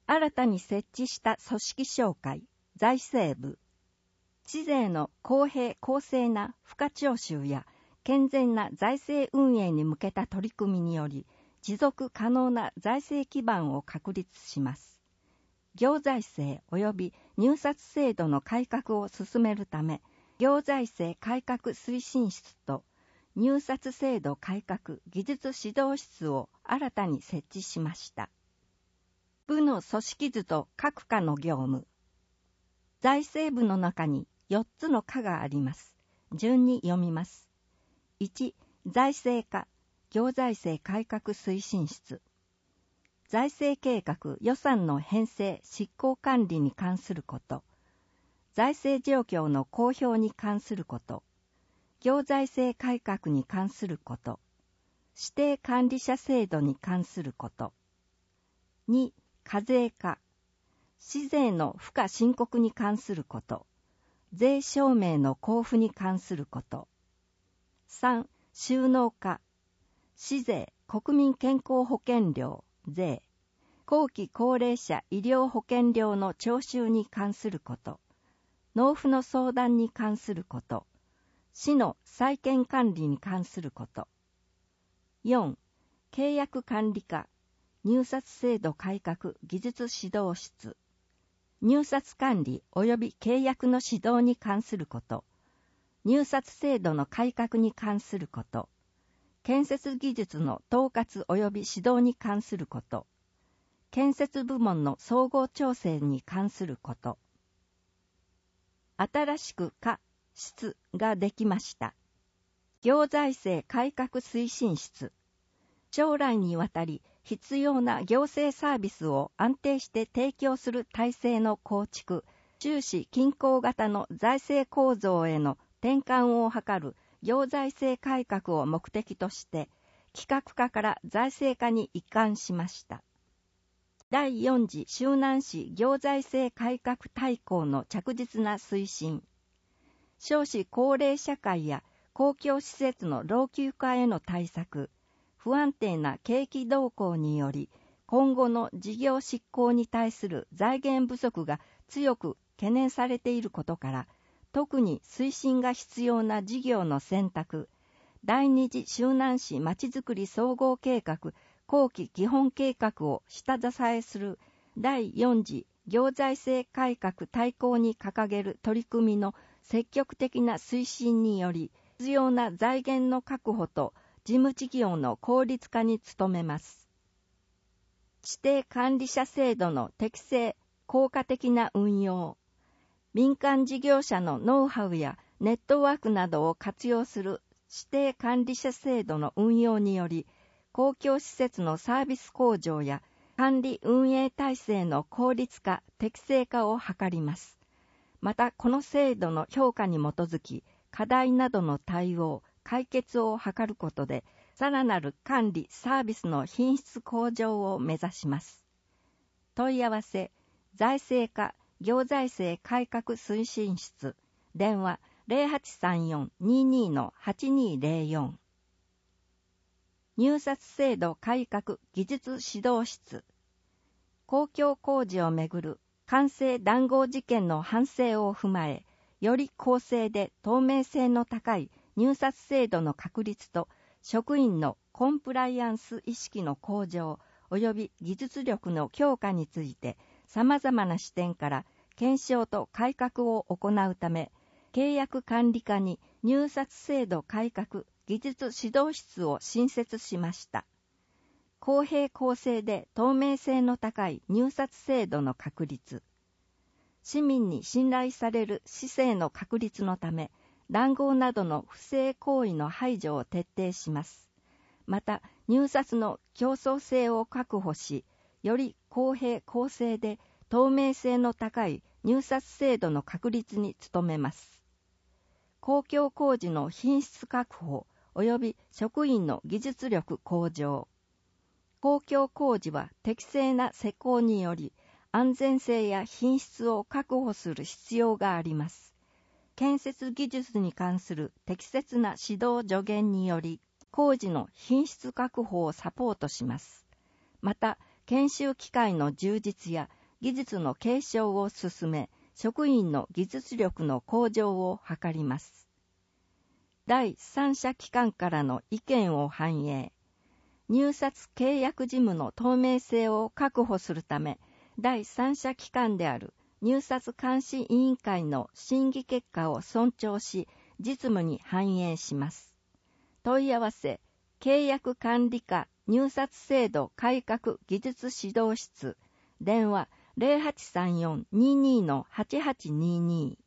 新たに設置した組織商会、財政部、市税の公平公正な付加徴収や健全な財政運営に向けた取り組みにより、持続可能な財政基盤を確立します。行財政及び入札制度の改革を進めるため、行財政改革推進室と入札制度改革技術指導室を新たに設置しました。部の組織図と各課の業務。財政部の中に4つの課があります。順に読みます。1、財政課、行財政改革推進室。財政計画予算の編成執行管理に関すること。財政状況の公表に関すること。行財政改革に関すること。指定管理者制度に関すること。2、課税課。市税の付加申告に関すること。税証明の交付に関すること。3、収納課。市税、国民健康保険料、税。後期高齢者医療保険料の徴収に関すること。納付の相談に関すること。市の債権管理に関すること。4、契約管理課。入札制度改革技術指導室。入札管理及び契約の指導に関すること。入札制度の改革に関すること。建設技術の統括及び指導に関すること。建設部門の総合調整に関すること。新しく課室ができました。行財政改革推進室。将来にわたり必要な行政サービスを安定して提供する体制の構築、収支均衡型の財政構造への転換を図る行財政改革を目的として、企画課から財政課に移管しました。第4次周南市行財政改革大綱の着実な推進。少子高齢社会や公共施設の老朽化への対策、不安定な景気動向により、今後の事業執行に対する財源不足が強く懸念されていることから、特に推進が必要な事業の選択、第二次周南市まちづくり総合計画後期基本計画を下支えする第4次行財政改革大綱に掲げる取り組みの積極的な推進により、必要な財源の確保と事務事業の効率化に努めます。指定管理者制度の適正、効果的な運用。民間事業者のノウハウやネットワークなどを活用する指定管理者制度の運用により、公共施設のサービス向上や管理運営体制の効率化、適正化を図ります。また、この制度の評価に基づき、課題などの対応、解決を図ることで、さらなる管理・サービスの品質向上を目指します。問い合わせ、財政課、行財政改革推進室、電話 0834-22-8204。入札制度改革技術指導室。公共工事をめぐる官製談合事件の反省を踏まえ、より公正で透明性の高い入札制度の確立と職員のコンプライアンス意識の向上及び技術力の強化について様々な視点から検証と改革を行うため、契約管理課に入札制度改革技術指導室を新設しました。公平公正で透明性の高い入札制度の確立。市民に信頼される市政の確立のため、談合などの不正行為の排除を徹底します。また、入札の競争性を確保し、より公平公正で透明性の高い入札制度の確立に努めます。公共工事の品質確保及び職員の技術力向上。公共工事は適正な施工により安全性や品質を確保する必要があります。建設技術に関する適切な指導助言により工事の品質確保をサポートします。また、 研修機会の充実や技術の継承を進め、職員の技術力の向上を図ります。第三者機関からの意見を反映。入札契約事務の透明性を確保するため、第三者機関である入札監視委員会の審議結果を尊重し、実務に反映します。問い合わせ、契約管理課入札制度改革技術指導室、電話 0834-22-8822